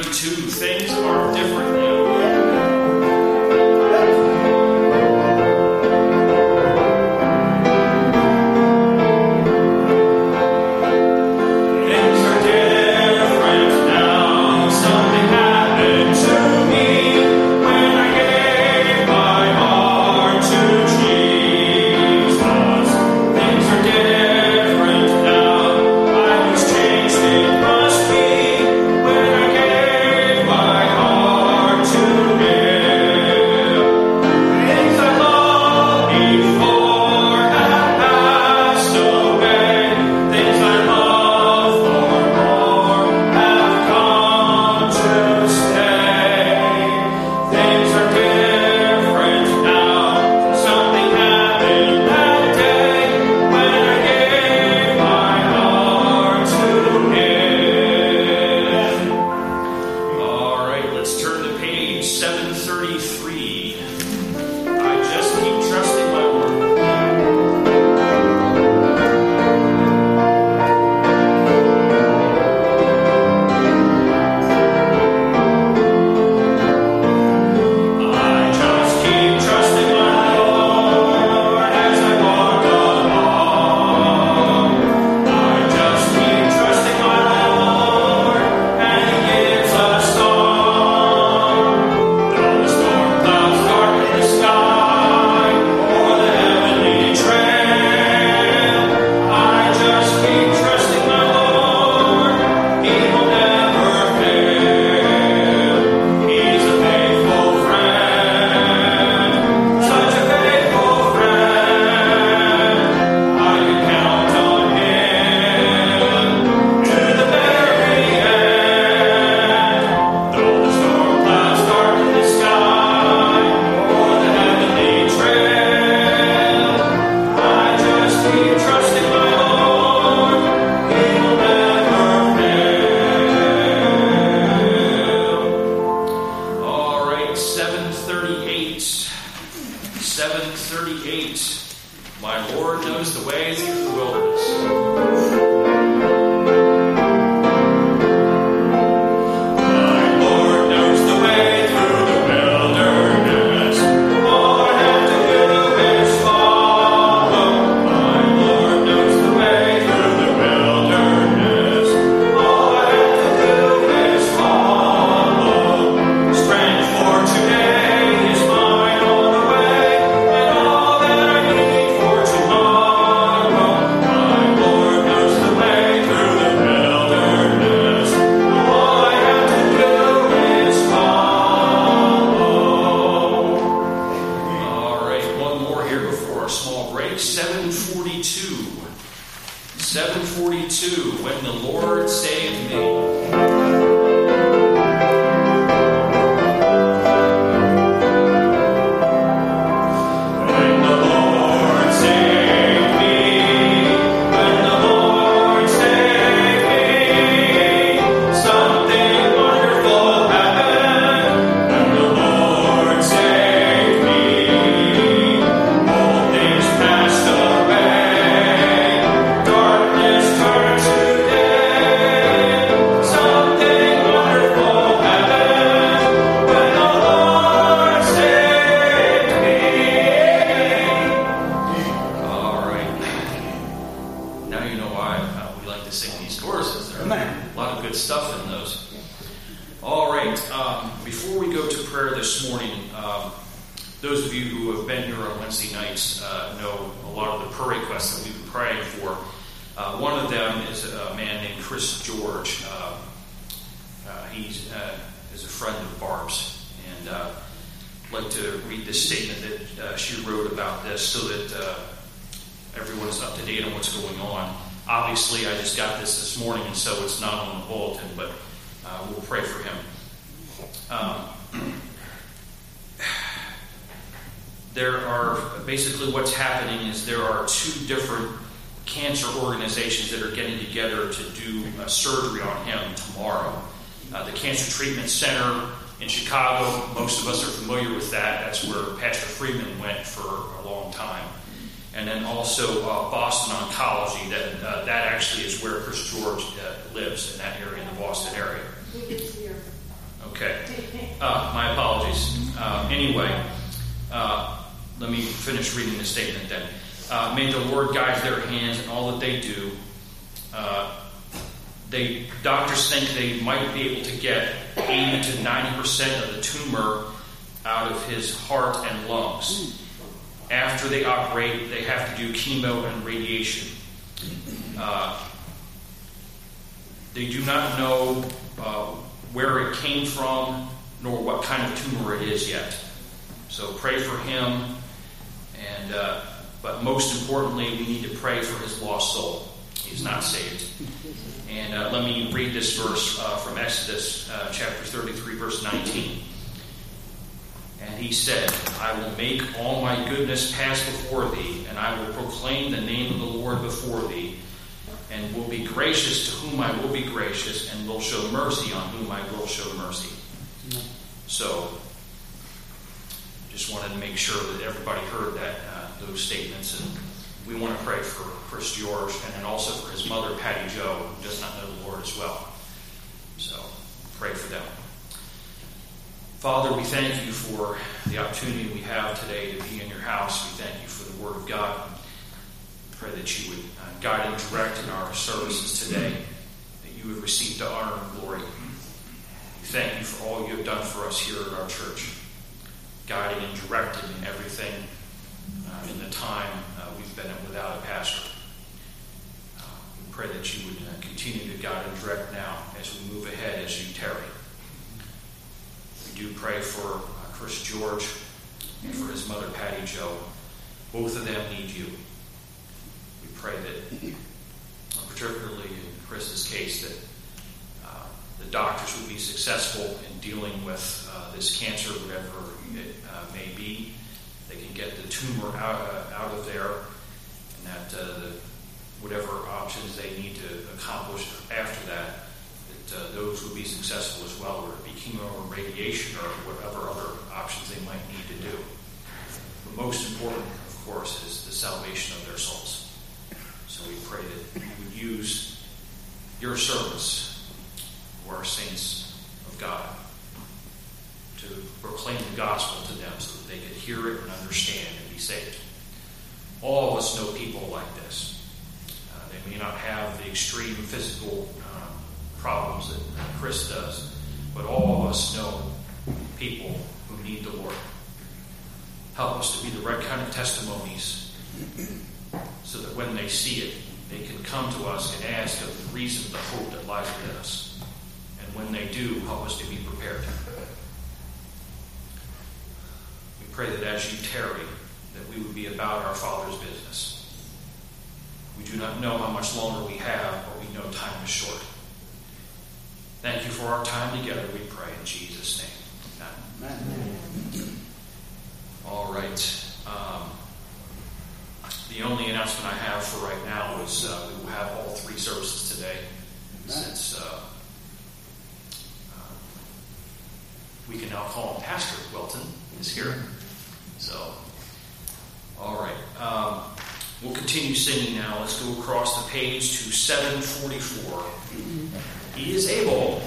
732. Things are different now. Basically what's happening is there are two different cancer organizations that are getting together to do surgery on him tomorrow. The Cancer Treatment Center in Chicago, most of us are familiar with that. That's where Pastor Freeman went for a long time. And then also Boston Oncology, that actually is where Chris George lives, in that area, in the Boston area. Okay. My apologies. Anyway, let me finish reading the statement then. May the Lord guide their hands in all that they do. Doctors think they might be able to get 80 to 90% of the tumor out of his heart and lungs. After they operate, they have to do chemo and radiation. They do not know where it came from, nor what kind of tumor it is yet. So pray for him, but most importantly, we need to pray for his lost soul. He's not saved. And let me read this verse from Exodus chapter 33, verse 19. And he said, I will make all my goodness pass before thee, and I will proclaim the name of the Lord before thee, and will be gracious to whom I will be gracious, and will show mercy on whom I will show mercy. So, just wanted to make sure that everybody heard that those statements, and we want to pray for Chris George, and then also for his mother, Patty Jo, who does not know the Lord as well. So, pray for them. Father, we thank you for the opportunity we have today to be in your house. We thank you for the Word of God. We pray that you would guide and direct in our services today, that you would receive the honor and glory. We thank you for all you have done for us here at our church, guiding and directing in everything in the time we've been without a pastor. We pray that you would continue to guide and direct now as we move ahead as you tarry. We do pray for Chris George and for his mother, Patty Jo. Both of them need you. We pray that, particularly in Chris's case, that the doctors would be successful in dealing with this cancer, whatever it may be. They can get the tumor out of there, and that whatever options they need to accomplish after that, those would be successful as well, whether it be chemo or radiation or whatever other options they might need to do. But most important, of course, is the salvation of their souls. So we pray that you would use your servants, who are saints of God, to proclaim the gospel to them so that they could hear it and understand and be saved. All of us know people like this. They may not have the extreme physical problems that Chris does, but all of us know people who need the Lord. Help us to be the right kind of testimonies so that when they see it, they can come to us and ask of the reason, the hope that lies within us. And when they do, help us to be prepared. We pray that as you tarry, that we would be about our Father's business. We do not know how much longer we have, but we know time is short. Thank you for our time together, we pray in Jesus' name. Amen. All right. The only announcement I have for right now is we will have all three services today, since we can now call him Pastor Welton is here. So, all right. We'll continue singing now. Let's go across the page to 744. He is able.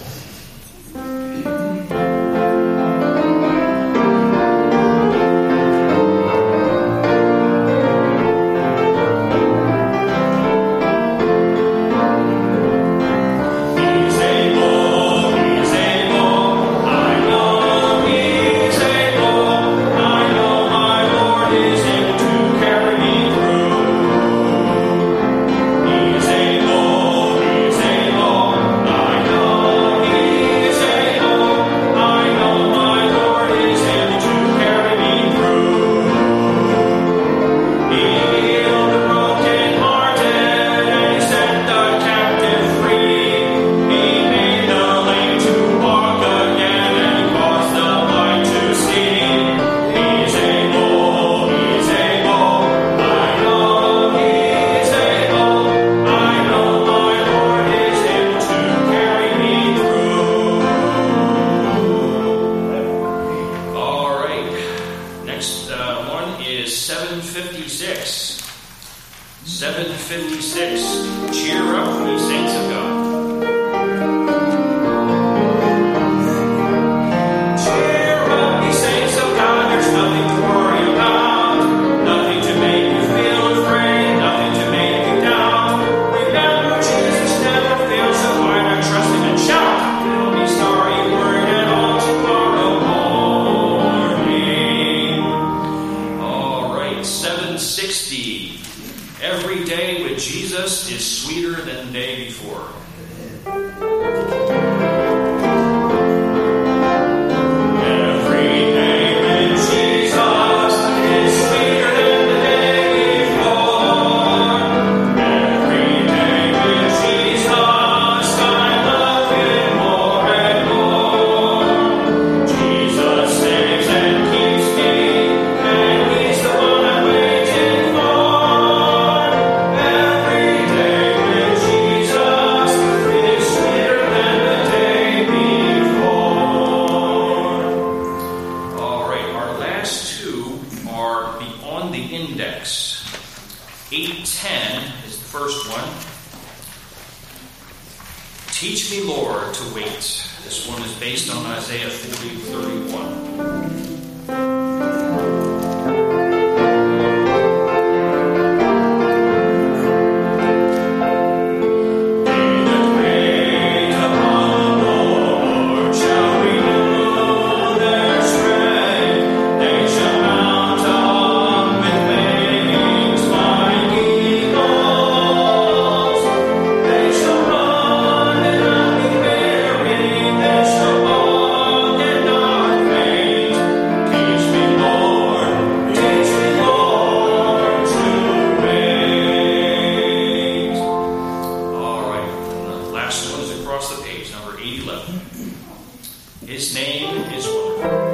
Cheer up, ye saints of God. Jesus is sweeter than the day before. Teach me, Lord, to wait. This one is based on Isaiah 40:31. His name is Wonderful.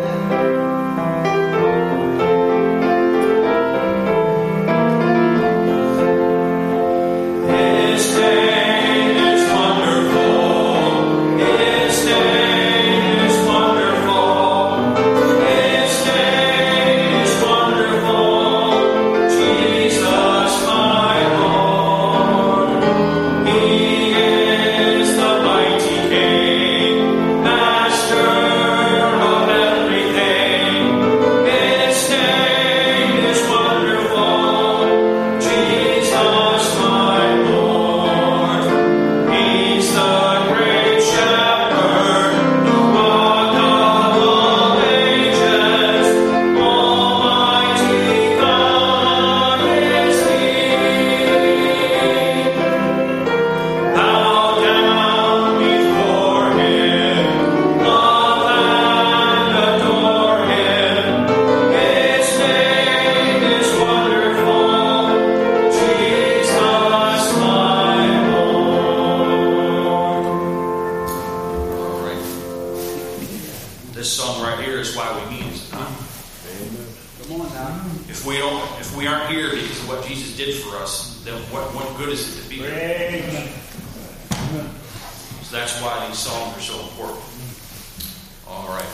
This song right here is why we meet, is it not? Amen. Come on now. If we aren't here because of what Jesus did for us, then what good is it to be here? Amen. So that's why these songs are so important. All right.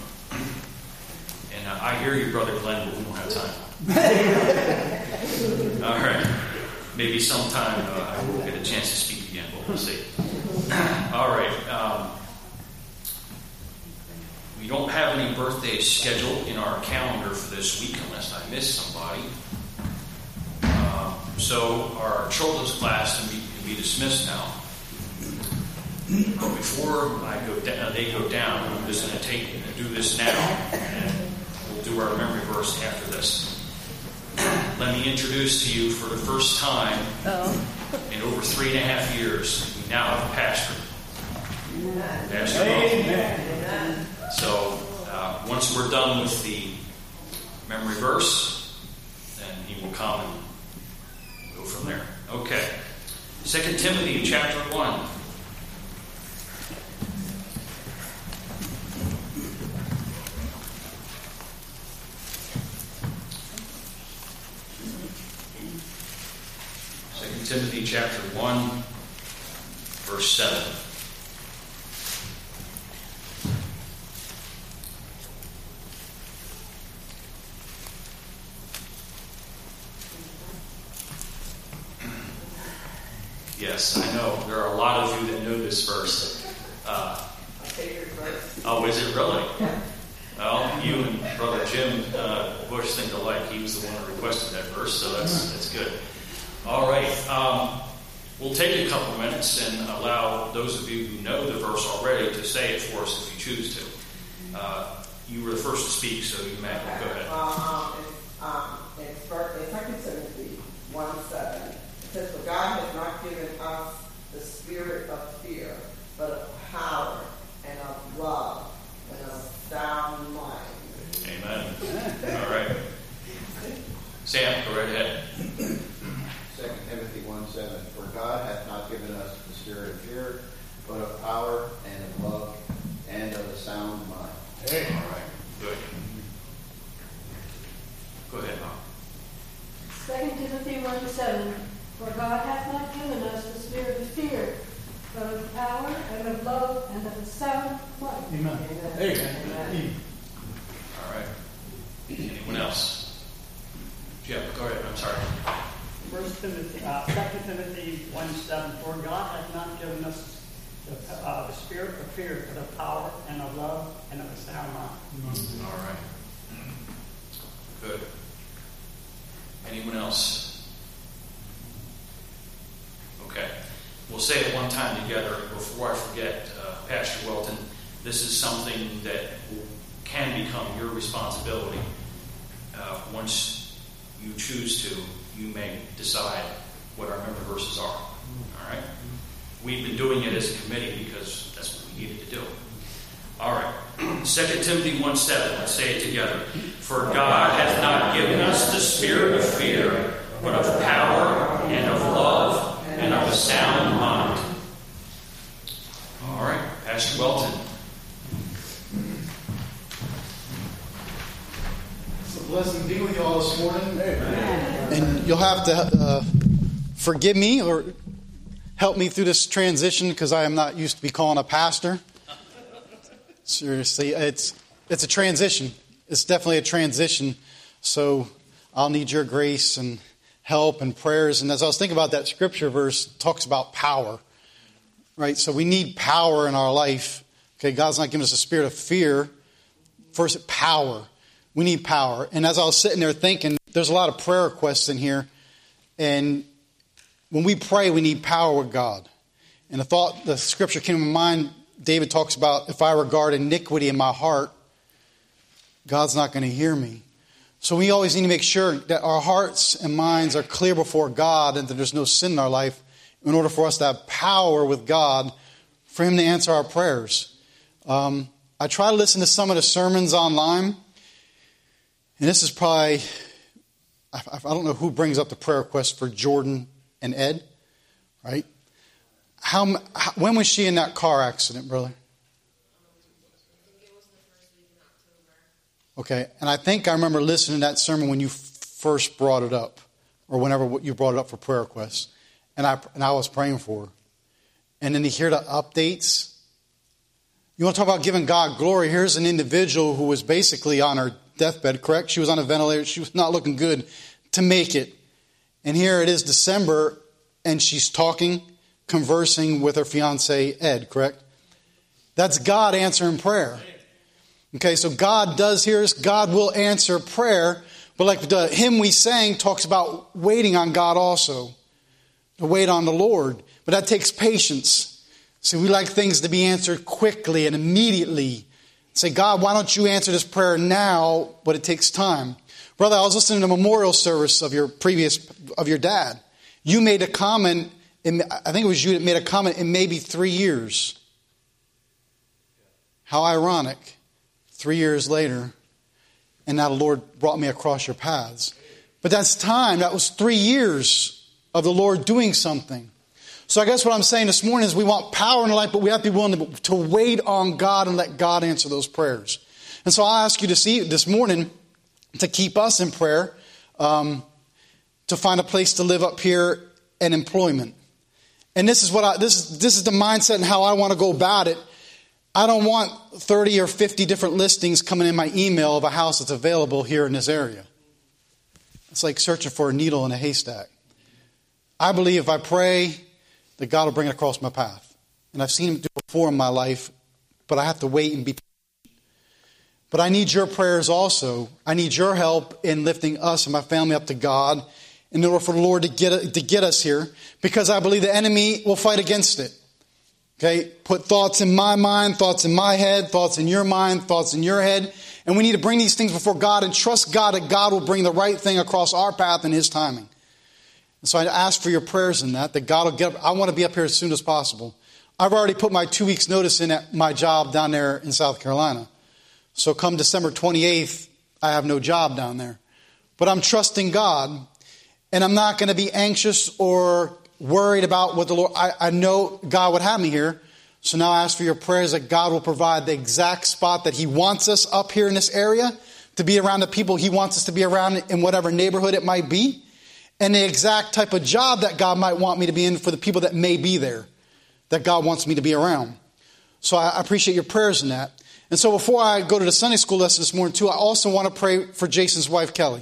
And I hear you, Brother Glenn, but we don't have time. All right. Maybe sometime I will get a chance to speak again, but we'll see. All right. We don't have any birthdays scheduled in our calendar for this week unless I miss somebody. So our children's class can be dismissed now. But before they go down, I'm just going to do this now, and we'll do our memory verse after this. Let me introduce to you for the first time in over 3.5 years, we now have a pastor. Pastor Amen. So once we're done with the memory verse, then he will come and go from there. Okay. 2 Timothy chapter 1. Timothy chapter 1, verse 7. Yes, I know. There are a lot of you that know this verse. Oh, is it really? Yeah. Well, you and Brother Jim Bush think alike. He was the one that requested that verse, so that's good. All right. We'll take a couple minutes and allow those of you who know the verse already to say it for us if you choose to. You were the first to speak, so you may. Go ahead. It's 2 Timothy 1:7. says, "For God has not given us the spirit of fear, but of power and of love and of sound mind." Amen. All right. Sam, go right ahead. 2 Timothy 1:7. For God hath not given us the spirit of fear, but of power and of love and of a sound mind. Hey. All right. Good. Go ahead, Mom. 2 Timothy 1:7. For God hath not given us the spirit of fear, but of power and of love and of a sound mind. Amen. Amen. All right. Anyone else? Jeff, go ahead. I'm sorry. 2 Timothy 1:7. For God hath not given us the spirit of fear, but of power and of love and of a sound mind. All right. Good. Anyone else? Okay. We'll say it one time together before I forget, Pastor Welton. This is something that can become your responsibility. Once you choose to, you may decide what our member verses are. All right? We've been doing it as a committee because that's what we needed to do. All right. 2 Timothy 1:7. Let's say it together. For God hath not given us the spirit of fear, but of power and of love and of a sound mind. All right. Pastor Welton. It's a blessing to be with you all this morning. And you'll have to forgive me or help me through this transition because I am not used to be calling a pastor. Seriously, it's a transition. It's definitely a transition. So I'll need your grace and help and prayers. And as I was thinking about that scripture verse, it talks about power, right? So we need power in our life. Okay, God's not giving us a spirit of fear. First, power. We need power. And as I was sitting there thinking, there's a lot of prayer requests in here. And when we pray, we need power with God. And the scripture came to my mind. David talks about, if I regard iniquity in my heart, God's not going to hear me. So we always need to make sure that our hearts and minds are clear before God and that there's no sin in our life in order for us to have power with God for Him to answer our prayers. I try to listen to some of the sermons online. And this is probably, I don't know who brings up the prayer request for Jordan and Ed, right? When was she in that car accident, brother? It was the first week in October. Okay, and I think I remember listening to that sermon when you first brought it up, or whenever you brought it up for prayer requests, and I was praying for her. And then to hear the updates, you want to talk about giving God glory? Here's an individual who was basically on her deathbed, correct? She was on a ventilator. She was not looking good to make it. And here it is December, and she's conversing with her fiance, Ed, correct? That's God answering prayer. Okay, so God does hear us. God will answer prayer. But like the hymn we sang talks about waiting on God also. To wait on the Lord. But that takes patience. See, we like things to be answered quickly and immediately. Say, God, why don't you answer this prayer now? But it takes time. Brother, I was listening to a memorial service of your dad. You made a comment. I think it was you that made a comment in maybe 3 years. How ironic. 3 years later, and now the Lord brought me across your paths. But that's time. That was 3 years of the Lord doing something. So I guess what I'm saying this morning is we want power in our life, but we have to be willing to wait on God and let God answer those prayers. And so I ask you to see this morning to keep us in prayer, to find a place to live up here and employment. And this is this is the mindset and how I want to go about it. I don't want 30 or 50 different listings coming in my email of a house that's available here in this area. It's like searching for a needle in a haystack. I believe if I pray that God will bring it across my path. And I've seen Him do it before in my life, but I have to wait and be patient. But I need your prayers also. I need your help in lifting us and my family up to God in order for the Lord to get us here, because I believe the enemy will fight against it. Okay, put thoughts in my mind, thoughts in my head, thoughts in your mind, thoughts in your head. And we need to bring these things before God and trust God that God will bring the right thing across our path in His timing. And so I ask for your prayers in that God will get up. I want to be up here as soon as possible. I've already put my 2 weeks notice in at my job down there in South Carolina. So come December 28th, I have no job down there. But I'm trusting God, and I'm not going to be anxious or worried about what the Lord... I know God would have me here. So now I ask for your prayers that God will provide the exact spot that He wants us up here in this area, to be around the people He wants us to be around in whatever neighborhood it might be, and the exact type of job that God might want me to be in for the people that may be there, that God wants me to be around. So I appreciate your prayers in that. And so before I go to the Sunday school lesson this morning too, I also want to pray for Jason's wife, Kelly.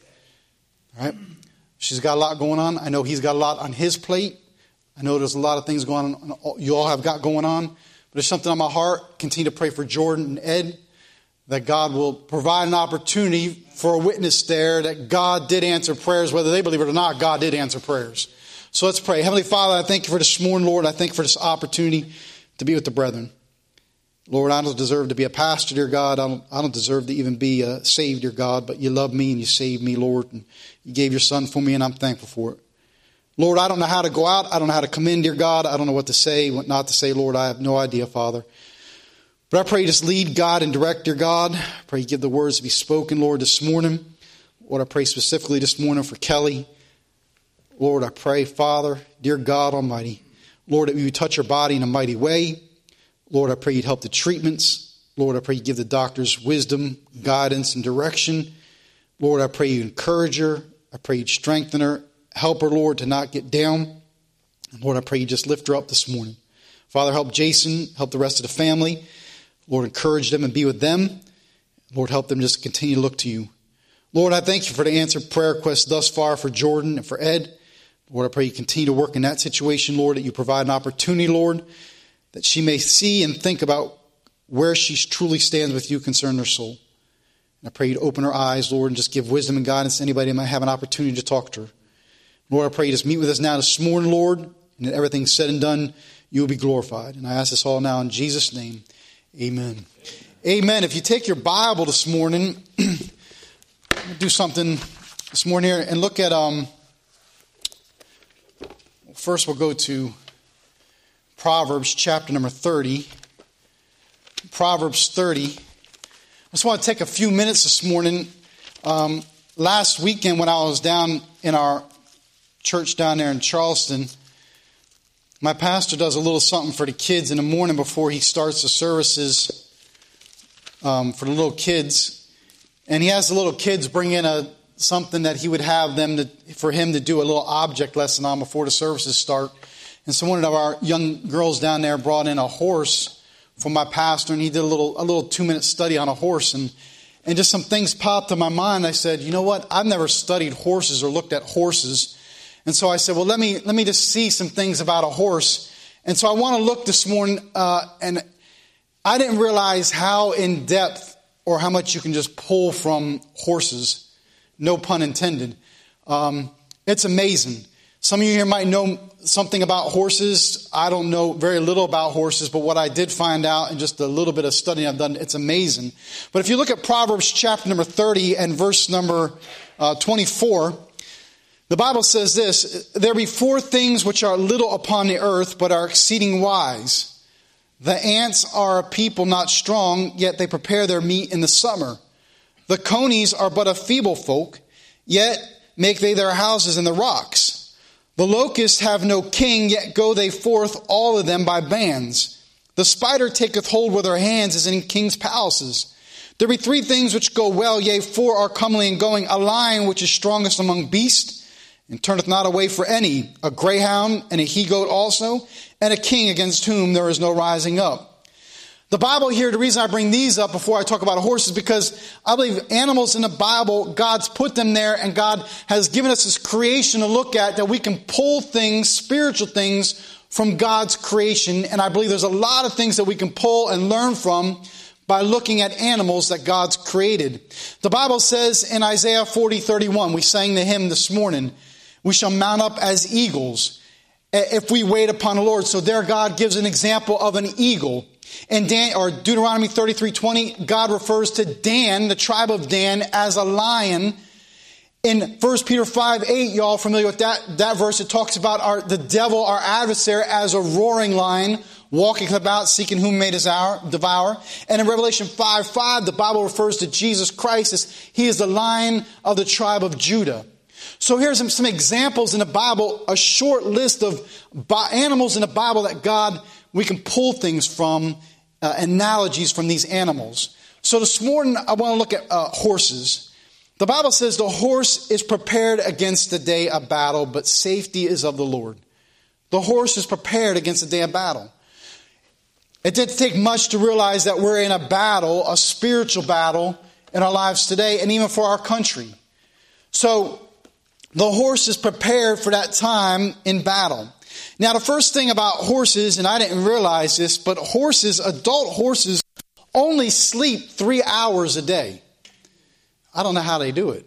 All right? She's got a lot going on. I know he's got a lot on his plate. I know there's a lot of things going on, you all have got going on. But there's something on my heart. Continue to pray for Jordan and Ed, that God will provide an opportunity for a witness there, that God did answer prayers. Whether they believe it or not, God did answer prayers. So let's pray. Heavenly Father, I thank you for this morning, Lord. I thank you for this opportunity to be with the brethren. Lord, I don't deserve to be a pastor, dear God. I don't deserve to even be saved, dear God. But you love me and you saved me, Lord. And you gave your son for me, and I'm thankful for it. Lord, I don't know how to go out. I don't know how to come in, dear God. I don't know what to say, what not to say, Lord. I have no idea, Father. But I pray you just lead, God, and direct, dear God. I pray you give the words to be spoken, Lord, this morning. Lord, I pray specifically this morning for Kelly. Lord, I pray, Father, dear God Almighty, Lord, that you would touch her body in a mighty way. Lord, I pray you'd help the treatments. Lord, I pray you give the doctors wisdom, guidance, and direction. Lord, I pray you encourage her. I pray you'd strengthen her. Help her, Lord, to not get down. And Lord, I pray you just lift her up this morning. Father, help Jason, help the rest of the family. Lord, encourage them and be with them. Lord, help them just continue to look to you. Lord, I thank you for the answered prayer requests thus far for Jordan and for Ed. Lord, I pray you continue to work in that situation, Lord, that you provide an opportunity, Lord, that she may see and think about where she truly stands with you concerning her soul. And I pray you to open her eyes, Lord, and just give wisdom and guidance to anybody who might have an opportunity to talk to her. Lord, I pray you just meet with us now this morning, Lord, and that everything's said and done, you will be glorified. And I ask this all now in Jesus' name. Amen. Amen. If you take your Bible this morning, do something this morning here and look at, first we'll go to Proverbs chapter number 30. Proverbs 30. I just want to take a few minutes this morning. Last weekend when I was down in our church down there in Charleston, my pastor does a little something for the kids in the morning before he starts the services for the little kids. And he has the little kids bring in something that he would have them for him to do a little object lesson on before the services start. And so one of our young girls down there brought in a horse from my pastor, and he did a little 2-minute study on a horse. And just some things popped in my mind. I said, you know what? I've never studied horses or looked at horses. And so I said, well, let me just see some things about a horse. And so I want to look this morning, and I didn't realize how in depth or how much you can just pull from horses. No pun intended. It's amazing. Some of you here might know something about horses. I don't know very little about horses, but what I did find out in just a little bit of studying I've done, it's amazing. But if you look at Proverbs chapter number 30 and verse number 24, the Bible says this: there be 4 things which are little upon the earth, but are exceeding wise. The ants are a people not strong, yet they prepare their meat in the summer. The conies are but a feeble folk, yet make they their houses in the rocks. The locusts have no king, yet go they forth all of them by bands. The spider taketh hold with her hands as in kings' palaces. There be 3 things which go well, yea, 4 are comely and going. A lion which is strongest among beasts, and turneth not away for any. A greyhound and a he-goat also, and a king against whom there is no rising up. The Bible here, the reason I bring these up before I talk about a horse is because I believe animals in the Bible, God's put them there, and God has given us this creation to look at, that we can pull things, spiritual things, from God's creation. And I believe there's a lot of things that we can pull and learn from by looking at animals that God's created. The Bible says in Isaiah 40:31, we sang the hymn this morning, we shall mount up as eagles if we wait upon the Lord. So there God gives an example of an eagle. In Deuteronomy 33:20, God refers to Dan, the tribe of Dan, as a lion. In 1 Peter 5:8, y'all familiar with that verse? It talks about the devil, our adversary, as a roaring lion, walking about, seeking whom may devour. And in Revelation 5:5, the Bible refers to Jesus Christ as he is the Lion of the tribe of Judah. So here's some examples in the Bible, a short list of animals in the Bible that we can pull things from, analogies from these animals. So this morning, I want to look at horses. The Bible says the horse is prepared against the day of battle, but safety is of the Lord. The horse is prepared against the day of battle. It didn't take much to realize that we're in a battle, a spiritual battle in our lives today, and even for our country. So the horse is prepared for that time in battle. Now, the first thing about horses, and I didn't realize this, but adult horses only sleep 3 hours a day. I don't know how they do it.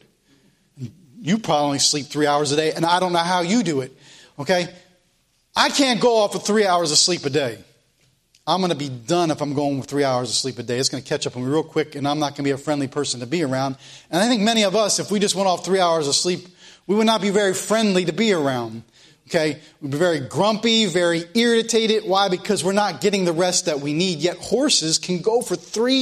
You probably only sleep 3 hours a day, and I don't know how you do it. Okay? I can't go off with 3 hours of sleep a day. I'm going to be done if I'm going with 3 hours of sleep a day. It's going to catch up on me real quick, and I'm not going to be a friendly person to be around. And I think many of us, if we just went off 3 hours of sleep, we would not be very friendly to be around. Okay? We'd be very grumpy, very irritated. Why? Because we're not getting the rest that we need. Yet horses can go for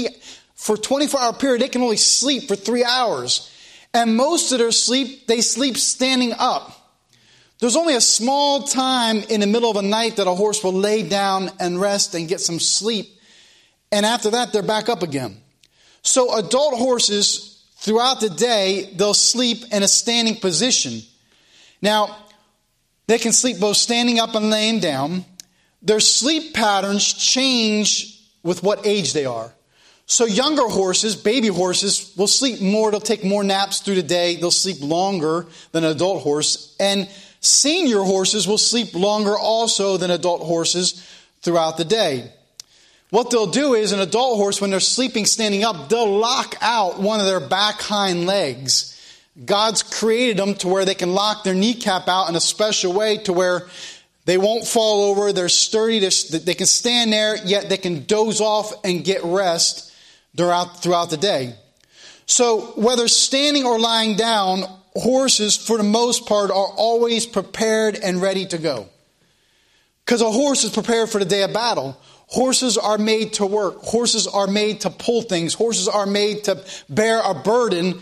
24-hour period. They can only sleep for 3 hours. And most of their sleep, they sleep standing up. There's only a small time in the middle of a night that a horse will lay down and rest and get some sleep. And after that, they're back up again. So adult horses, throughout the day, they'll sleep in a standing position. Now, they can sleep both standing up and laying down. Their sleep patterns change with what age they are. So younger horses, baby horses, will sleep more. They'll take more naps through the day. They'll sleep longer than an adult horse. And senior horses will sleep longer also than adult horses throughout the day. What they'll do is, an adult horse, when they're sleeping standing up, they'll lock out one of their back hind legs. God's created them to where they can lock their kneecap out in a special way to where they won't fall over. They're sturdy. They can stand there, yet they can doze off and get rest throughout the day. So whether standing or lying down, horses, for the most part, are always prepared and ready to go. Because a horse is prepared for the day of battle. Horses are made to work. Horses are made to pull things. Horses are made to bear a burden.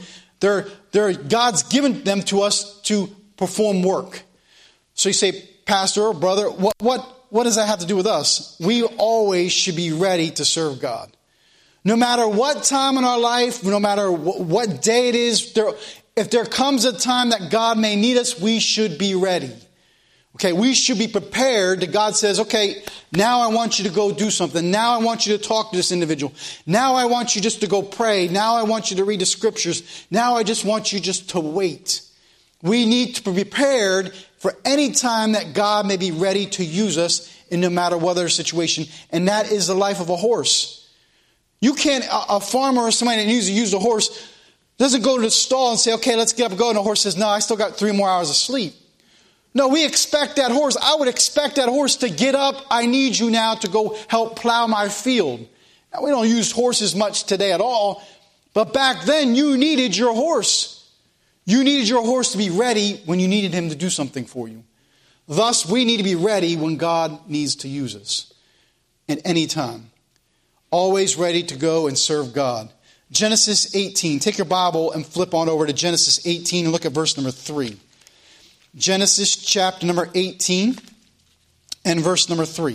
God's given them to us to perform work. So you say, Pastor or brother, what does that have to do with us? We always should be ready to serve God. No matter what time in our life, no matter what day it is, if there comes a time that God may need us, we should be ready. Okay, we should be prepared that God says, okay, now I want you to go do something. Now I want you to talk to this individual. Now I want you just to go pray. Now I want you to read the scriptures. Now I just want you just to wait. We need to be prepared for any time that God may be ready to use us in no matter what other situation. And that is the life of a horse. You can't, a farmer or somebody that needs to use a horse doesn't go to the stall and say, okay, let's get up and go. And the horse says, no, I still got 3 more hours of sleep. No, we expect that horse. I would expect that horse to get up. I need you now to go help plow my field. Now, we don't use horses much today at all. But back then, you needed your horse. You needed your horse to be ready when you needed him to do something for you. Thus, we need to be ready when God needs to use us at any time. Always ready to go and serve God. Genesis 18. Take your Bible and flip on over to Genesis 18 and look at verse number 3. Genesis chapter number 18 and verse number 3.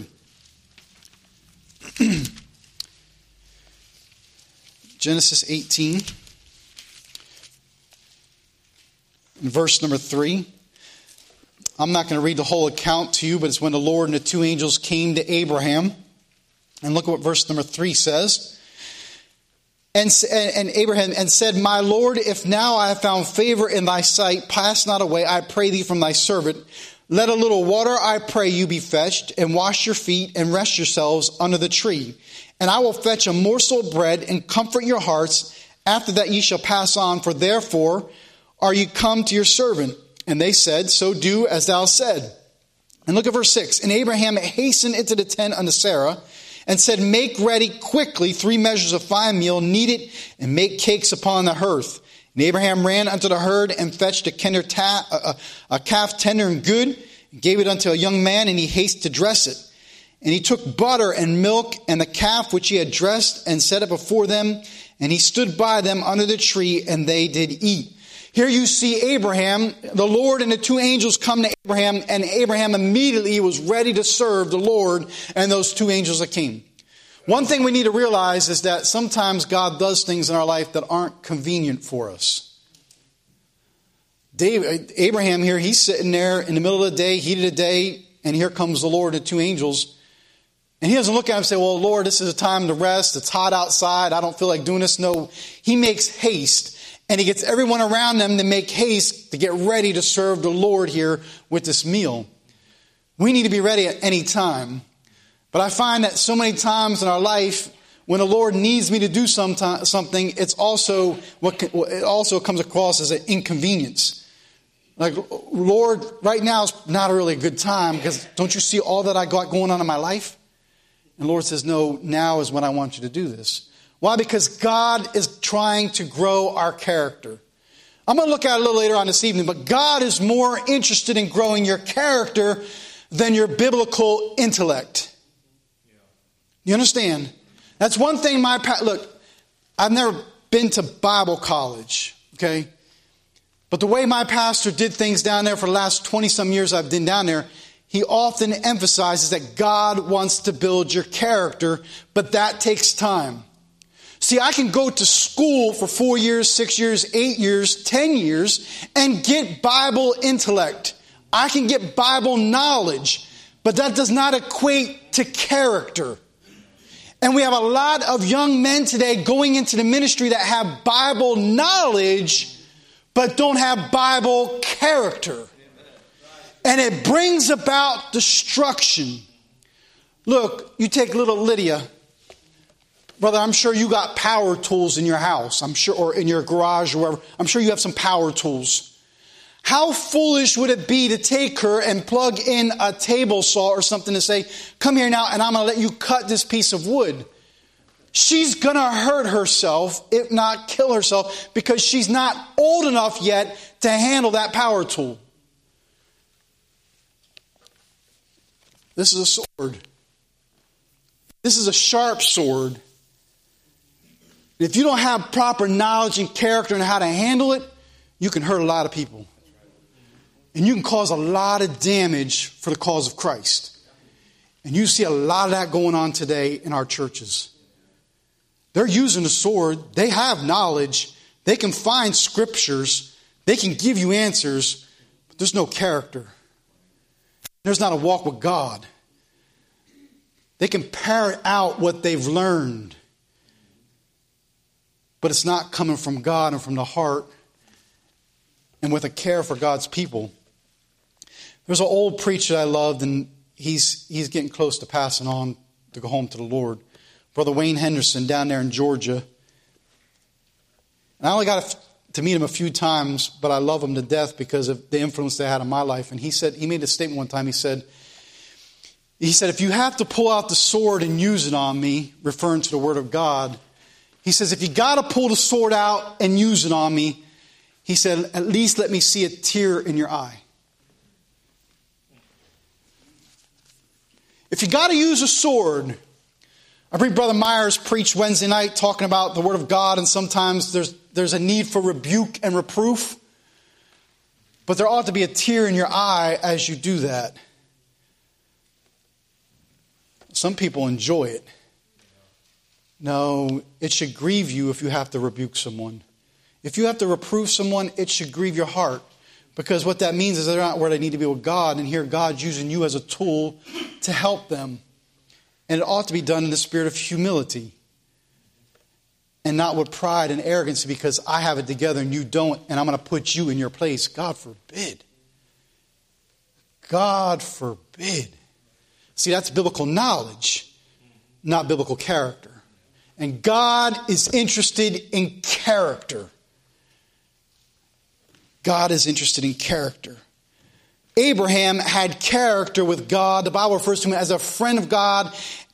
Genesis 18 and verse number 3. I'm not going to read the whole account to you, but it's when the Lord and the 2 angels came to Abraham. And look at what verse number 3 says. And Abraham and said, my Lord, if now I have found favor in thy sight, pass not away, I pray thee, from thy servant. Let a little water, I pray you, be fetched, and wash your feet, and rest yourselves under the tree. And I will fetch a morsel of bread, and comfort your hearts. After that ye shall pass on, for therefore are ye come to your servant. And they said, so do as thou said. And look at verse 6. And Abraham hastened into the tent unto Sarah, and said, make ready quickly 3 measures of fine meal, knead it, and make cakes upon the hearth. And Abraham ran unto the herd and fetched a calf tender and good, and gave it unto a young man, and he hasted to dress it. And he took butter and milk and the calf which he had dressed, and set it before them. And he stood by them under the tree, and they did eat. Here you see Abraham, the Lord and the two angels come to Abraham, and Abraham immediately was ready to serve the Lord and those two angels that came. One thing we need to realize is that sometimes God does things in our life that aren't convenient for us. Abraham here, he's sitting there in the middle of the day, heat of the day, and here comes the Lord and the two angels. And he doesn't look at him and say, well, Lord, this is a time to rest. It's hot outside. I don't feel like doing this. No, he makes haste. And he gets everyone around them to make haste to get ready to serve the Lord here with this meal. We need to be ready at any time. But I find that so many times in our life, when the Lord needs me to do something, it also comes across as an inconvenience. Like, Lord, right now is not a really good time because don't you see all that I got going on in my life? And the Lord says, no, now is when I want you to do this. Why? Because God is trying to grow our character. I'm going to look at it a little later on this evening, but God is more interested in growing your character than your biblical intellect. You understand? That's one thing look, I've never been to Bible college, okay? But the way my pastor did things down there for the last 20-some years I've been down there, he often emphasizes that God wants to build your character, but that takes time. See, I can go to school for 4 years, 6 years, 8 years, 10 years, and get Bible intellect. I can get Bible knowledge, but that does not equate to character. And we have a lot of young men today going into the ministry that have Bible knowledge, but don't have Bible character. And it brings about destruction. Look, you take little Lydia. Brother, I'm sure you got power tools in your house. I'm sure, or in your garage or wherever. I'm sure you have some power tools. How foolish would it be to take her and plug in a table saw or something to say, come here now and I'm going to let you cut this piece of wood. She's going to hurt herself, if not kill herself, because she's not old enough yet to handle that power tool. This is a sword. This is a sharp sword. If you don't have proper knowledge and character and how to handle it, you can hurt a lot of people. And you can cause a lot of damage for the cause of Christ. And you see a lot of that going on today in our churches. They're using the sword. They have knowledge. They can find scriptures. They can give you answers. But there's no character. There's not a walk with God. They can parrot out what they've learned. But it's not coming from God and from the heart and with a care for God's people. There's an old preacher I loved, and he's getting close to passing on to go home to the Lord. Brother Wayne Henderson down there in Georgia. And I only got to meet him a few times, but I love him to death because of the influence they had on my life. And he made a statement one time. He said, if you have to pull out the sword and use it on me, referring to the Word of God, he says, if you got to pull the sword out and use it on me, he said, at least let me see a tear in your eye. If you got to use a sword, I believe Brother Myers preached Wednesday night talking about the Word of God, and sometimes there's a need for rebuke and reproof. But there ought to be a tear in your eye as you do that. Some people enjoy it. No, it should grieve you if you have to rebuke someone. If you have to reprove someone, it should grieve your heart. Because what that means is they're not where they need to be with God, and here God's using you as a tool to help them. And it ought to be done in the spirit of humility. And not with pride and arrogance because I have it together and you don't, and I'm going to put you in your place. God forbid. God forbid. See, that's biblical knowledge, not biblical character. And God is interested in character. God is interested in character. Abraham had character with God. The Bible refers to him as a friend of God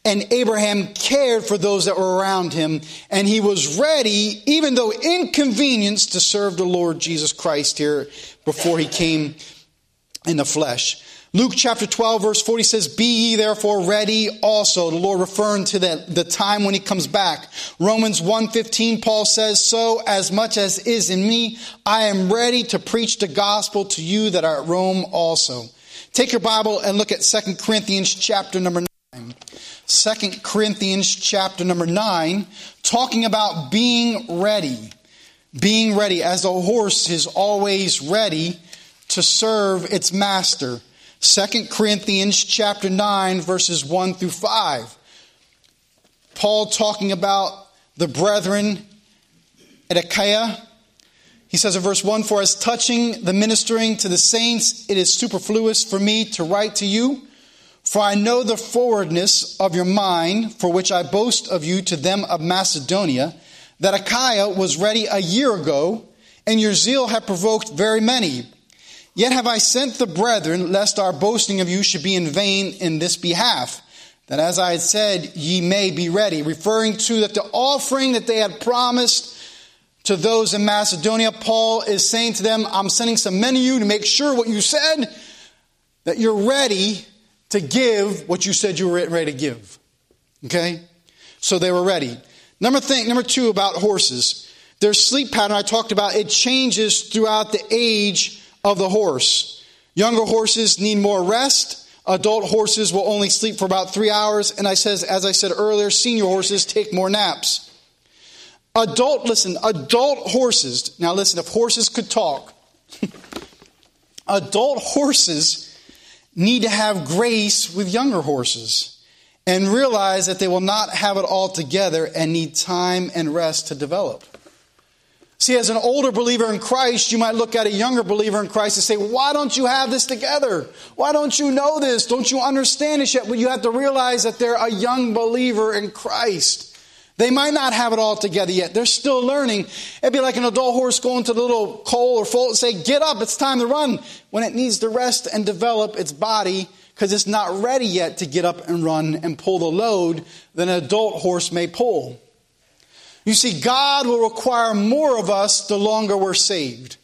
And Abraham cared for those that were around him, and he was ready, even though inconvenienced, to serve the Lord Jesus Christ here before he came in the flesh. Luke chapter 12, verse 40 says, "Be ye therefore ready also." The Lord referring to the time when he comes back. Romans 1:15, Paul says, "So as much as is in me, I am ready to preach the gospel to you that are at Rome also." Take your Bible and look at 2 Corinthians chapter number 9. 2 Corinthians chapter number 9, talking about being ready. Being ready, as a horse is always ready to serve its master. 2 Corinthians chapter 9, verses 1 through 5. Paul talking about the brethren at Achaia. He says in verse 1, "For as touching the ministering to the saints, it is superfluous for me to write to you. For I know the forwardness of your mind, for which I boast of you to them of Macedonia, that Achaia was ready a year ago, and your zeal had provoked very many. Yet have I sent the brethren, lest our boasting of you should be in vain in this behalf, that as I had said, ye may be ready," referring to that the offering that they had promised to those in Macedonia. Paul is saying to them, I'm sending some men to you to make sure what you said, that you're ready to give what you said you were ready to give. Okay? So they were ready. Number two about horses. Their sleep pattern I talked about, it changes throughout the age of the horse. Younger horses need more rest. Adult horses will only sleep for about 3 hours. And as I said earlier, senior horses take more naps. Adult horses. Now listen, if horses could talk, adult horses need to have grace with younger horses and realize that they will not have it all together and need time and rest to develop. See, as an older believer in Christ, you might look at a younger believer in Christ and say, why don't you have this together? Why don't you know this? Don't you understand this yet? But you have to realize that they're a young believer in Christ. They might not have it all together yet. They're still learning. It'd be like an adult horse going to the little coal or foal and say, get up, it's time to run, when it needs to rest and develop its body because it's not ready yet to get up and run and pull the load that an adult horse may pull. You see, God will require more of us the longer we're saved.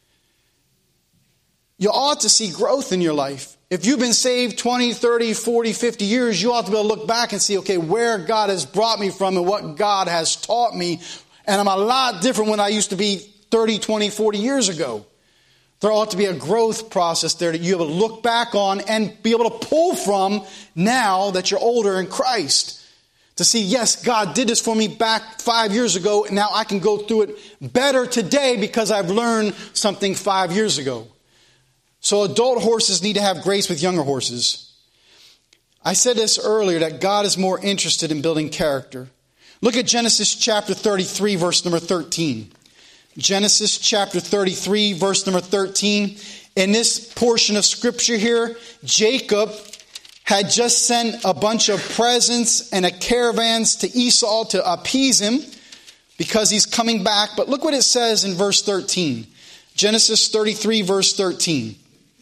You ought to see growth in your life. If you've been saved 20, 30, 40, 50 years, you ought to be able to look back and see, okay, where God has brought me from and what God has taught me. And I'm a lot different when I used to be 30, 20, 40 years ago. There ought to be a growth process there that you're able to look back on and be able to pull from now that you're older in Christ. To see, yes, God did this for me back 5 years ago, and now I can go through it better today because I've learned something 5 years ago. So adult horses need to have grace with younger horses. I said this earlier, that God is more interested in building character. Look at Genesis chapter 33, verse number 13. Genesis chapter 33, verse number 13. In this portion of scripture here, Jacob had just sent a bunch of presents and a caravans to Esau to appease him because he's coming back. But look what it says in verse 13. Genesis 33, verse 13.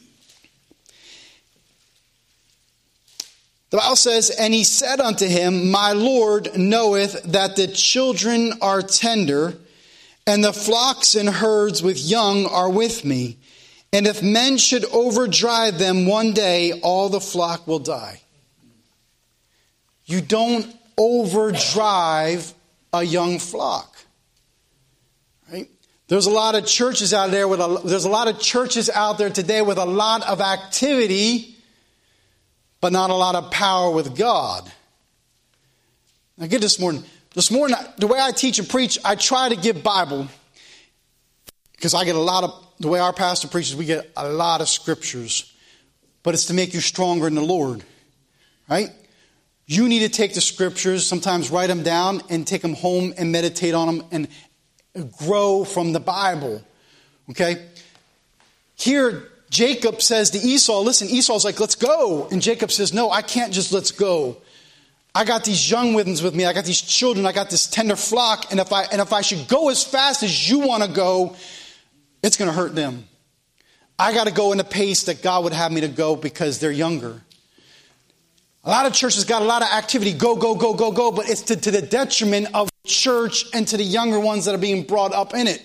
The Bible says, "And he said unto him, My Lord knoweth that the children are tender, and the flocks and herds with young are with me. And if men should overdrive them one day, all the flock will die." You don't overdrive a young flock. Right? There's a lot of churches out there there's a lot of churches out there today with a lot of activity, but not a lot of power with God. Now get this morning. This morning, the way I teach and preach, I try to give Bible, because I get the way our pastor preaches, we get a lot of scriptures. But it's to make you stronger in the Lord. Right? You need to take the scriptures, sometimes write them down, and take them home and meditate on them and grow from the Bible. Okay? Here, Jacob says to Esau, listen, Esau's like, let's go. And Jacob says, no, I can't just let's go. I got these young ones with me. I got these children. I got this tender flock. And if I should go as fast as you want to go, it's going to hurt them. I got to go in the pace that God would have me to go because they're younger. A lot of churches got a lot of activity, go, go, go, go, go, but it's to the detriment of the church and to the younger ones that are being brought up in it.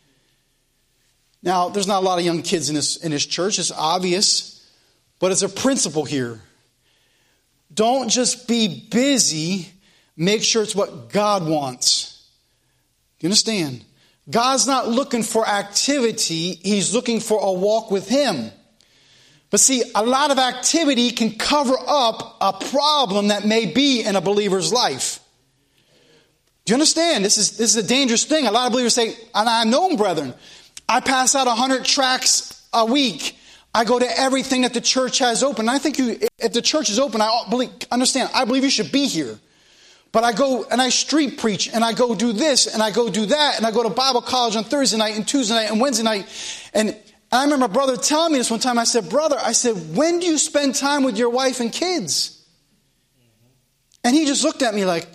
Now, there's not a lot of young kids in this church. It's obvious, but it's a principle here. Don't just be busy. Make sure it's what God wants. You understand? God's not looking for activity. He's looking for a walk with Him. But see, a lot of activity can cover up a problem that may be in a believer's life. Do you understand? This is a dangerous thing. A lot of believers say, and I know them, brethren, I pass out 100 tracts a week. I go to everything that the church has open. I think if the church is open, I believe you should be here. But I go and I street preach and I go do this and I go do that and I go to Bible college on Thursday night and Tuesday night and Wednesday night. And I remember my brother telling me this one time. I said, brother, when do you spend time with your wife and kids? And he just looked at me like,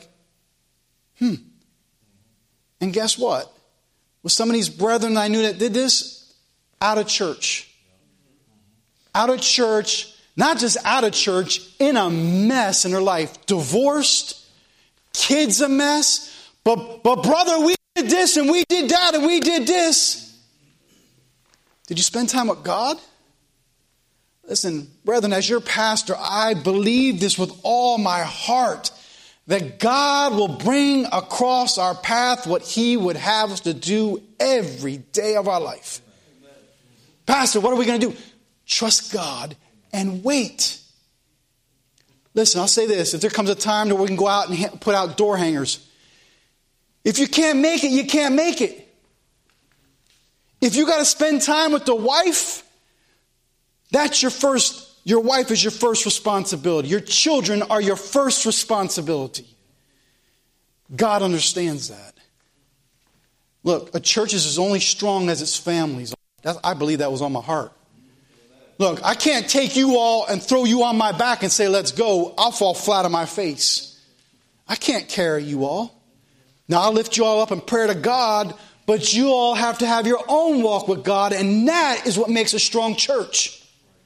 And guess what? With some of these brethren I knew that did this, out of church. Out of church, not just out of church, in a mess in their life. Divorced, kids a mess. But brother, we did this and we did that and we did this. Did you spend time with God? Listen, brethren, as your pastor, I believe this with all my heart, that God will bring across our path what He would have us to do every day of our life. Pastor, what are we going to do? Trust God and wait. Listen, I'll say this. If there comes a time that we can go out and put out door hangers, if you can't make it, you can't make it. If you got to spend time with the wife, that's your wife is your first responsibility. Your children are your first responsibility. God understands that. Look, a church is as only strong as its families. I believe that was on my heart. Look, I can't take you all and throw you on my back and say, let's go. I'll fall flat on my face. I can't carry you all. Now, I'll lift you all up in prayer to God, but you all have to have your own walk with God, and that is what makes a strong church.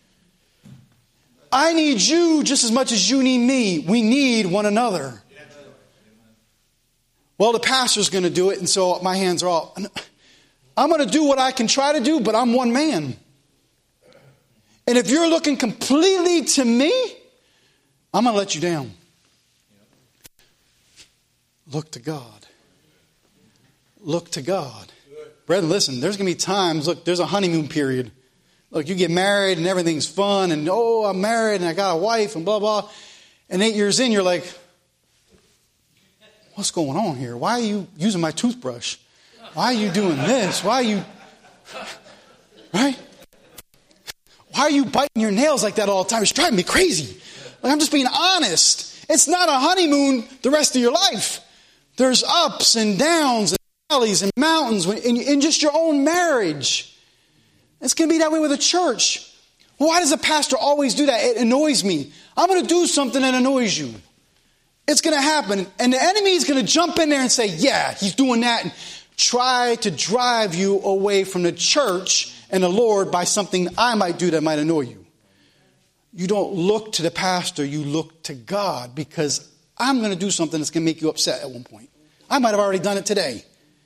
I need you just as much as you need me. We need one another. Well, the pastor's going to do it, and so my hands are off. I'm going to do what I can try to do, but I'm one man. And if you're looking completely to me, I'm going to let you down. Look to God. Look to God. Brethren, listen, there's going to be times, look, there's a honeymoon period. Look, you get married and everything's fun and, oh, I'm married and I got a wife and blah, blah. And 8 years in, you're like, what's going on here? Why are you using my toothbrush? Why are you doing this? Why are you, right? Why are you biting your nails like that all the time? It's driving me crazy. Like, I'm just being honest. It's not a honeymoon the rest of your life. There's ups and downs and valleys and mountains in just your own marriage. It's going to be that way with a church. Why does a pastor always do that? It annoys me. I'm going to do something that annoys you. It's going to happen. And the enemy is going to jump in there and say, yeah, he's doing that. And try to drive you away from the church and the Lord by something I might do that might annoy you. You don't look to the pastor. You look to God, because I'm going to do something that's going to make you upset at one point. I might have already done it today.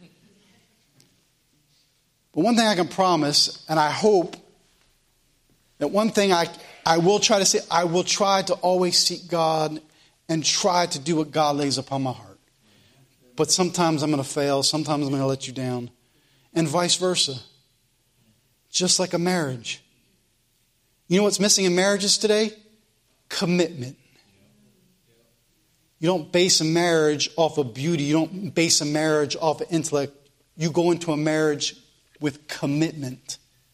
But one thing I can promise, and I hope that one thing I will try to say, I will try to always seek God and try to do what God lays upon my heart. But sometimes I'm going to fail. Sometimes I'm going to let you down. And vice versa. Just like a marriage. You know what's missing in marriages today? Commitment. You don't base a marriage off of beauty. You don't base a marriage off of intellect. You go into a marriage with commitment.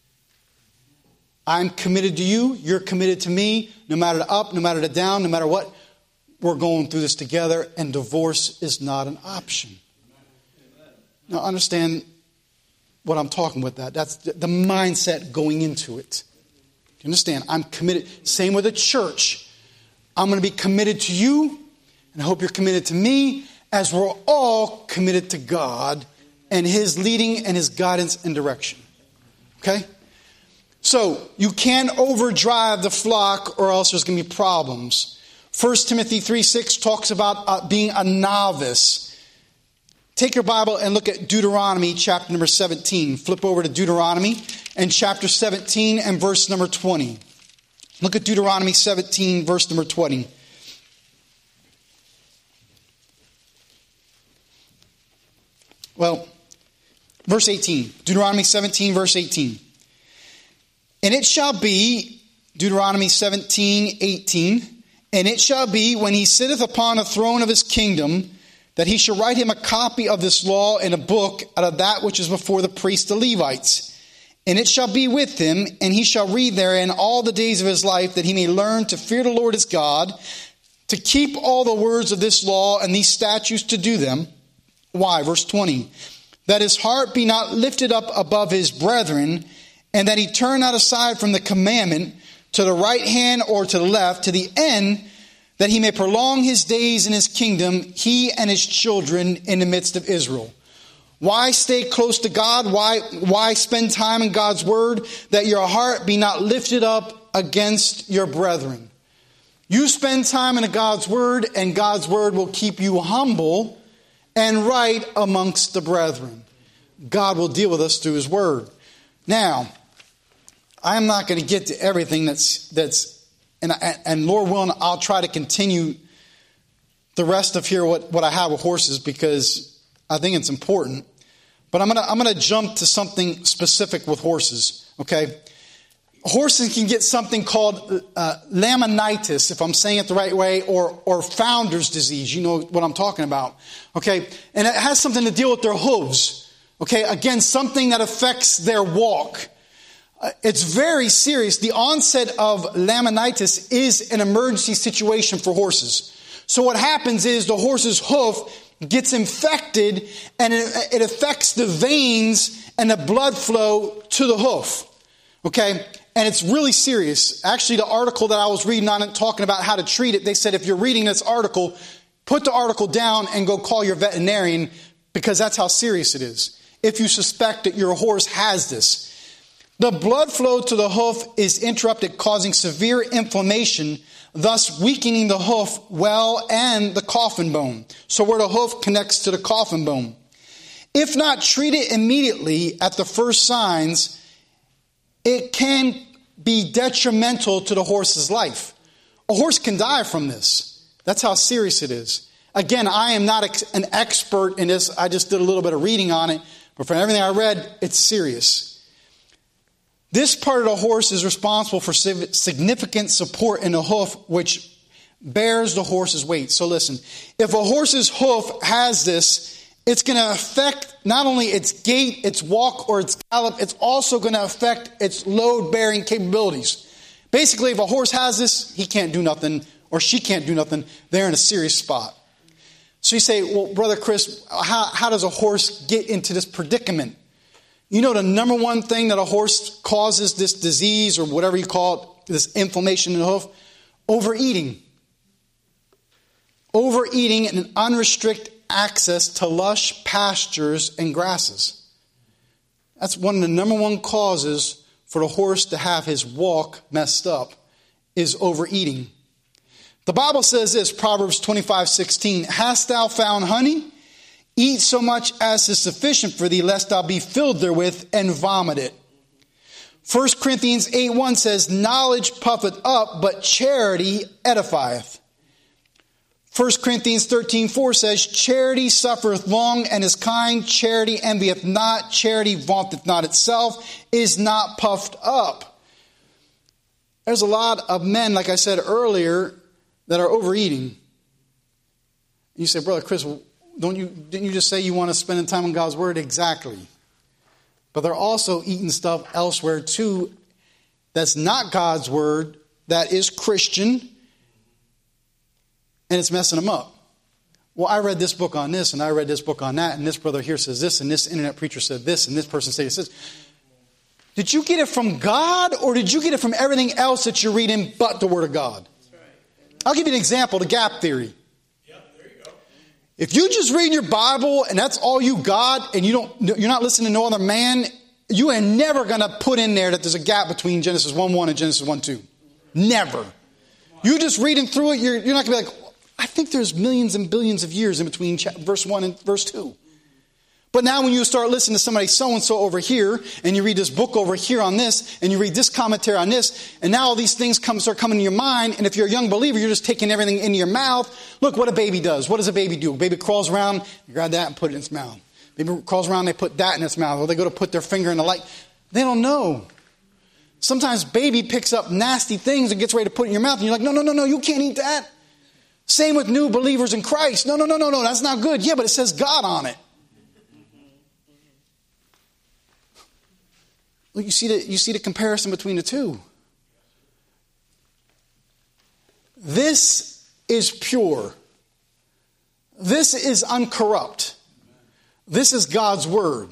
I'm committed to you. You're committed to me. No matter the up, no matter the down, no matter what, we're going through this together, and divorce is not an option. Now, understand what I'm talking with that. That's the mindset going into it. You understand? I'm committed. Same with a church. I'm going to be committed to you, and I hope you're committed to me, as we're all committed to God and His leading and His guidance and direction. Okay? So, you can't overdrive the flock, or else there's going to be problems. 1 Timothy 3:6 talks about being a novice. Take your Bible and look at Deuteronomy chapter number 17. Flip over to Deuteronomy and chapter 17 and verse number 20. Look at Deuteronomy 17, verse number 20. Well, verse 18. Deuteronomy 17, verse 18. And it shall be, Deuteronomy 17, 18, and it shall be when he sitteth upon the throne of his kingdom, that he shall write him a copy of this law in a book out of that which is before the priests the Levites. And it shall be with him, and he shall read therein all the days of his life, that he may learn to fear the Lord his God, to keep all the words of this law and these statutes to do them. Why? Verse 20. That his heart be not lifted up above his brethren, and that he turn not aside from the commandment to the right hand or to the left, to the end that he may prolong his days in his kingdom, he and his children in the midst of Israel. Why stay close to God? Why spend time in God's word? That your heart be not lifted up against your brethren. You spend time in God's word, and God's word will keep you humble and right amongst the brethren. God will deal with us through his word. Now, I'm not going to get to everything and Lord willing, I'll try to continue the rest of here what I have with horses, because I think it's important. But I'm gonna jump to something specific with horses. Okay, horses can get something called laminitis, if I'm saying it the right way, or founder's disease. You know what I'm talking about. Okay, and it has something to deal with their hooves. Okay, again, something that affects their walk. It's very serious. The onset of laminitis is an emergency situation for horses. So what happens is the horse's hoof gets infected, and it affects the veins and the blood flow to the hoof. Okay? And it's really serious. Actually, the article that I was reading on it, talking about how to treat it, they said if you're reading this article, put the article down and go call your veterinarian, because that's how serious it is. If you suspect that your horse has this. The blood flow to the hoof is interrupted, causing severe inflammation, thus weakening the hoof well and the coffin bone. So where the hoof connects to the coffin bone. If not treated immediately at the first signs, it can be detrimental to the horse's life. A horse can die from this. That's how serious it is. Again, I am not an expert in this. I just did a little bit of reading on it. But from everything I read, it's serious. This part of the horse is responsible for significant support in the hoof, which bears the horse's weight. So listen, if a horse's hoof has this, it's going to affect not only its gait, its walk, or its gallop, it's also going to affect its load-bearing capabilities. Basically, if a horse has this, he can't do nothing, or she can't do nothing. They're in a serious spot. So you say, well, Brother Chris, how does a horse get into this predicament? You know the number one thing that a horse causes this disease, or whatever you call it, this inflammation in the hoof? Overeating. Overeating and unrestricted access to lush pastures and grasses. That's one of the number one causes for the horse to have his walk messed up, is overeating. The Bible says this, Proverbs 25:16, hast thou found honey? Eat so much as is sufficient for thee, lest thou be filled therewith and vomit it. 1 Corinthians 8:1 says, knowledge puffeth up, but charity edifieth. 1 Corinthians 13:4 says, charity suffereth long and is kind. Charity envieth not. Charity vaunteth not itself, is not puffed up. There's a lot of men, like I said earlier, that are overeating. You say, Brother Chris, didn't you just say you want to spend time in God's word? Exactly. But they're also eating stuff elsewhere too that's not God's word, that is Christian, and it's messing them up. Well, I read this book on this, and I read this book on that, and this brother here says this, and this internet preacher said this, and this person says this. Did you get it from God, or did you get it from everything else that you're reading but the Word of God? I'll give you an example, the gap theory. If you just read your Bible and that's all you got, and you're not listening to no other man, you are never going to put in there that there's a gap between Genesis 1:1 and Genesis 1:2. Never. You just reading through it, you're not going to be like, I think there's millions and billions of years in between verse 1 and verse 2. But now when you start listening to somebody so-and-so over here, and you read this book over here on this, and you read this commentary on this, and now all these things start coming to your mind, and if you're a young believer, you're just taking everything into your mouth. Look what a baby does. What does a baby do? A baby crawls around, you grab that and put it in its mouth. Baby crawls around, they put that in its mouth. Or they go to put their finger in the light. They don't know. Sometimes baby picks up nasty things and gets ready to put it in your mouth, and you're like, no, you can't eat that. Same with new believers in Christ. No, that's not good. Yeah, but it says God on it. Look, you see the comparison between the two. This is pure. This is uncorrupt. This is God's word.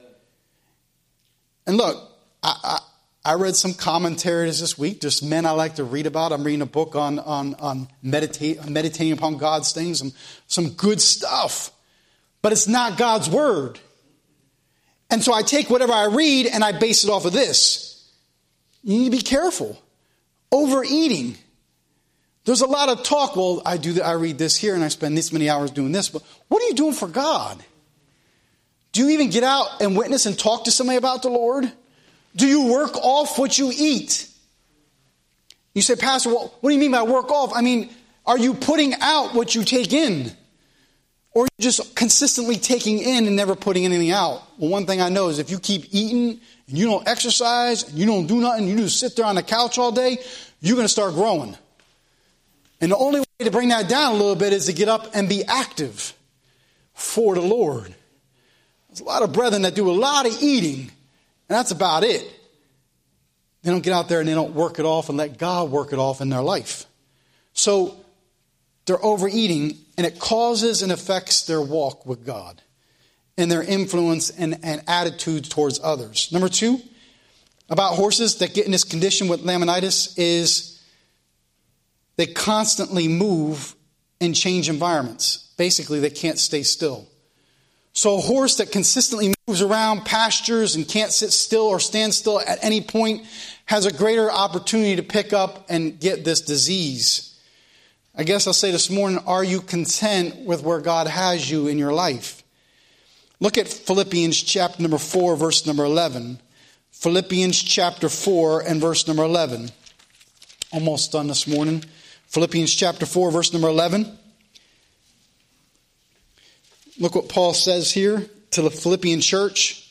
And look, I read some commentaries this week, just men I like to read about. I'm reading a book on meditating upon God's things, and some good stuff. But it's not God's word. And so I take whatever I read and I base it off of this. You need to be careful. Overeating. There's a lot of talk. Well, I read this here and I spend this many hours doing this. But what are you doing for God? Do you even get out and witness and talk to somebody about the Lord? Do you work off what you eat? You say, Pastor, well, what do you mean by work off? I mean, are you putting out what you take in? Or are you just consistently taking in and never putting anything out? Well, one thing I know is if you keep eating and you don't exercise and you don't do nothing, you just sit there on the couch all day, you're going to start growing. And the only way to bring that down a little bit is to get up and be active for the Lord. There's a lot of brethren that do a lot of eating, and that's about it. They don't get out there and they don't work it off and let God work it off in their life. So they're overeating, and it causes and affects their walk with God and their influence and attitude towards others. Number 2, about horses that get in this condition with laminitis is they constantly move and change environments. Basically, they can't stay still. So a horse that consistently moves around pastures and can't sit still or stand still at any point has a greater opportunity to pick up and get this disease. I guess I'll say this morning, are you content with where God has you in your life? Look at Philippians chapter number 4, verse number 11. Philippians chapter 4 and verse number 11. Almost done this morning. Philippians chapter 4, verse number 11. Look what Paul says here to the Philippian church.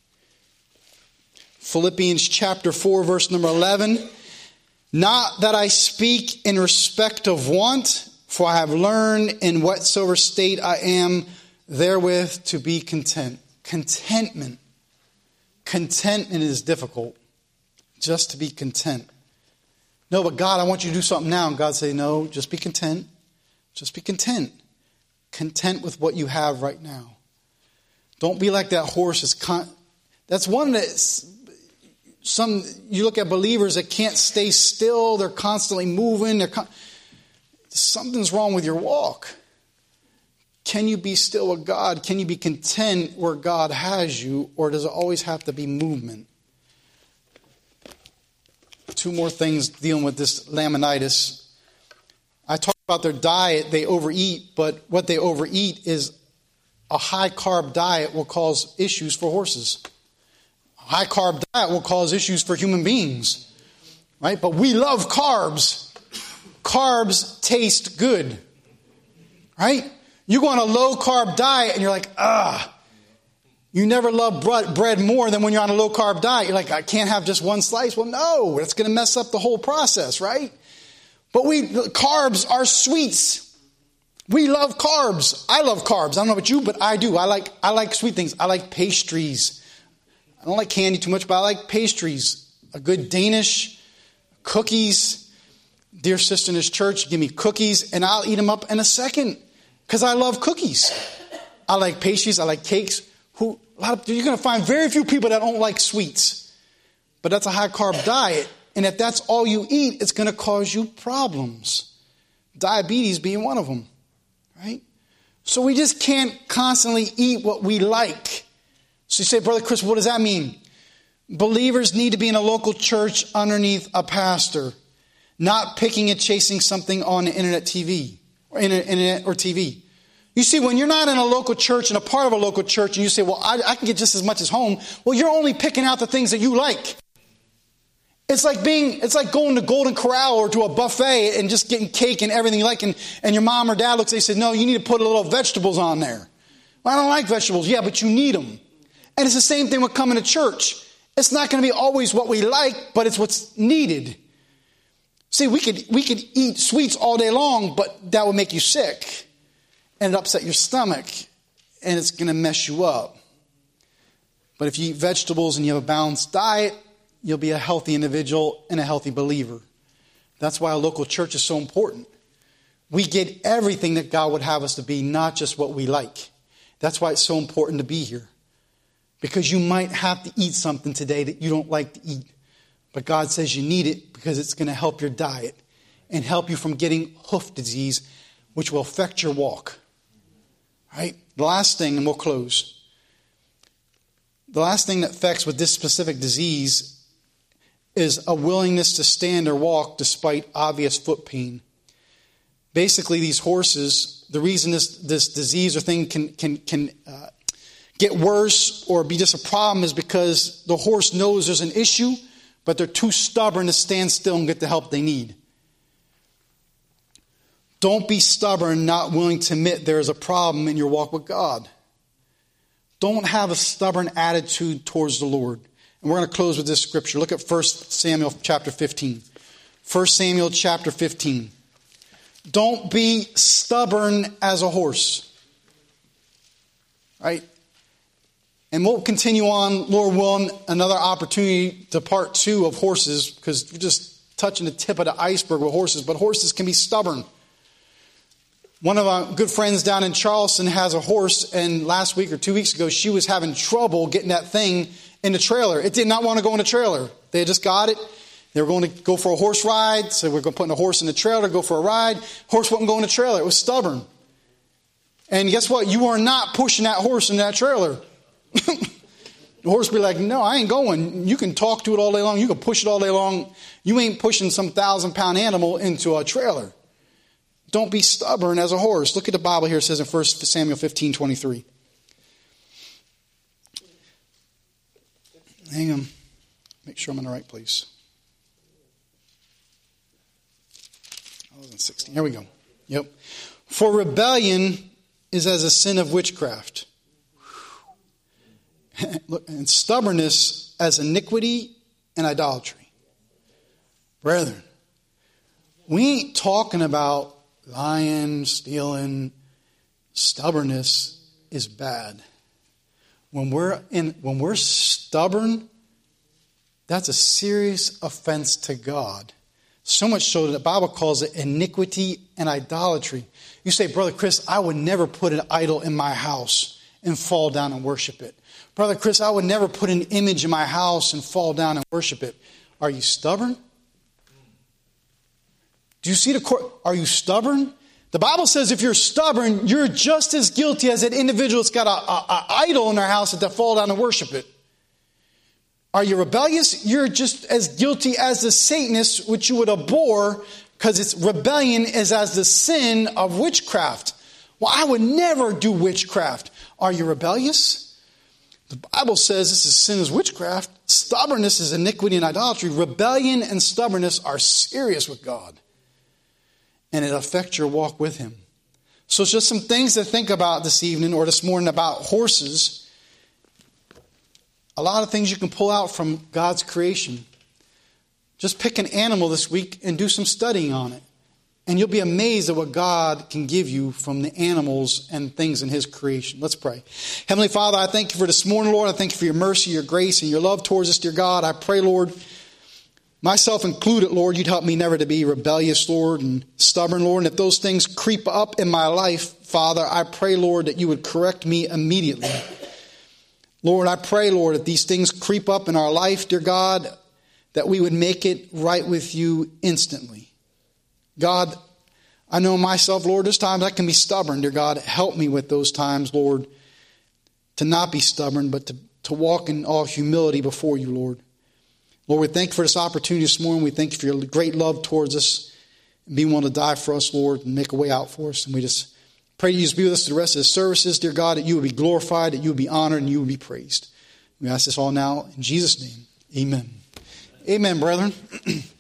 Philippians chapter 4, verse number 11. Not that I speak in respect of want, for I have learned in whatsoever state I am therewith to be content. Contentment. Contentment is difficult. Just to be content. No, but God, I want you to do something now. And God say, no, just be content. Just be content. Content with what you have right now. Don't be like that horse. That's one that you look at believers that can't stay still. They're constantly moving. Something's wrong with your walk. Can you be still with God? Can you be content where God has you? Or does it always have to be movement? 2 more things dealing with this laminitis. I talked about their diet. They overeat, but what they overeat is a high-carb diet will cause issues for horses. A high-carb diet will cause issues for human beings. Right? But we love carbs. Carbs taste good. Right? You go on a low-carb diet and you're like, you never love bread more than when you're on a low-carb diet. You're like, I can't have just one slice. Well, no, that's going to mess up the whole process, right? But carbs are sweets. We love carbs. I love carbs. I don't know about you, but I do. I like sweet things. I like pastries. I don't like candy too much, but I like pastries. A good Danish, cookies. Dear sister in this church, give me cookies, and I'll eat them up in a second because I love cookies. I like pastries. I like cakes. You're going to find very few people that don't like sweets. But that's a high-carb diet. And if that's all you eat, it's going to cause you problems. Diabetes being one of them. Right? So we just can't constantly eat what we like. So you say, Brother Chris, what does that mean? Believers need to be in a local church underneath a pastor. not picking and chasing something on the internet TV or internet or TV. You see, when you're not in a local church and a part of a local church and you say, well, I can get just as much as home. Well, you're only picking out the things that you like. It's like going to Golden Corral or to a buffet and just getting cake and everything you like. And your mom or dad looks, they said, no, you need to put a little vegetables on there. Well, I don't like vegetables. Yeah, but you need them. And it's the same thing with coming to church. It's not going to be always what we like, but it's what's needed. See, we could eat sweets all day long, but that would make you sick. And it upset your stomach. And it's going to mess you up. But if you eat vegetables and you have a balanced diet, you'll be a healthy individual and a healthy believer. That's why a local church is so important. We get everything that God would have us to be, not just what we like. That's why it's so important to be here. Because you might have to eat something today that you don't like to eat. But God says you need it because it's going to help your diet and help you from getting hoof disease, which will affect your walk. Right? The last thing, and we'll close. The last thing that affects with this specific disease is a willingness to stand or walk despite obvious foot pain. Basically, these horses, the reason this disease or thing can get worse or be just a problem is because the horse knows there's an issue, but they're too stubborn to stand still and get the help they need. Don't be stubborn, not willing to admit there is a problem in your walk with God. Don't have a stubborn attitude towards the Lord. And we're going to close with this scripture. Look at 1 Samuel chapter 15. 1 Samuel chapter 15. Don't be stubborn as a horse. Right? And we'll continue on, Lord willing, another opportunity to part 2 of horses, because we're just touching the tip of the iceberg with horses. But horses can be stubborn. One of our good friends down in Charleston has a horse, and last week or 2 weeks ago, she was having trouble getting that thing in the trailer. It did not want to go in the trailer. They just got it. They were going to go for a horse ride, so we're going to put a horse in the trailer, go for a ride. Horse wouldn't go in the trailer. It was stubborn. And guess what? You are not pushing that horse in that trailer. The horse be like, no, I ain't going. You can talk to it all day long. You can push it all day long. You ain't pushing some 1,000-pound animal into a trailer. Don't be stubborn as a horse. Look at the Bible here. It says in 1 Samuel 15:23. Hang on. Make sure I'm in the right place. I was in 16. Here we go. Yep. For rebellion is as a sin of witchcraft. And stubbornness as iniquity and idolatry. Brethren, we ain't talking about lying, stealing. Stubbornness is bad. When we're stubborn, that's a serious offense to God. So much so that the Bible calls it iniquity and idolatry. You say, Brother Chris, I would never put an idol in my house and fall down and worship it. Brother Chris, I would never put an image in my house and fall down and worship it. Are you stubborn? Do you see the court? Are you stubborn? The Bible says if you're stubborn, you're just as guilty as an individual that's got an idol in their house that they fall down and worship it. Are you rebellious? You're just as guilty as the Satanists, which you would abhor, because its rebellion is as the sin of witchcraft. Well, I would never do witchcraft. Are you rebellious? The Bible says this is sin is witchcraft. Stubbornness is iniquity and idolatry. Rebellion and stubbornness are serious with God. And it affects your walk with Him. So it's just some things to think about this evening or this morning about horses. A lot of things you can pull out from God's creation. Just pick an animal this week and do some studying on it. And you'll be amazed at what God can give you from the animals and things in His creation. Let's pray. Heavenly Father, I thank You for this morning, Lord. I thank You for Your mercy, Your grace, and Your love towards us, dear God. I pray, Lord, myself included, Lord, You'd help me never to be rebellious, Lord, and stubborn, Lord. And if those things creep up in my life, Father, I pray, Lord, that You would correct me immediately. Lord, I pray, Lord, if these things creep up in our life, dear God, that we would make it right with You instantly. God, I know myself, Lord, there's times I can be stubborn, dear God. Help me with those times, Lord, to not be stubborn, but to walk in all humility before You, Lord. Lord, we thank you for this opportunity this morning. We thank you for your great love towards us and being willing to die for us, Lord, and make a way out for us. And we just pray you just be with us to the rest of the services, dear God, that you would be glorified, that you would be honored, and you would be praised. We ask this all now in Jesus' name. Amen. Amen, brethren.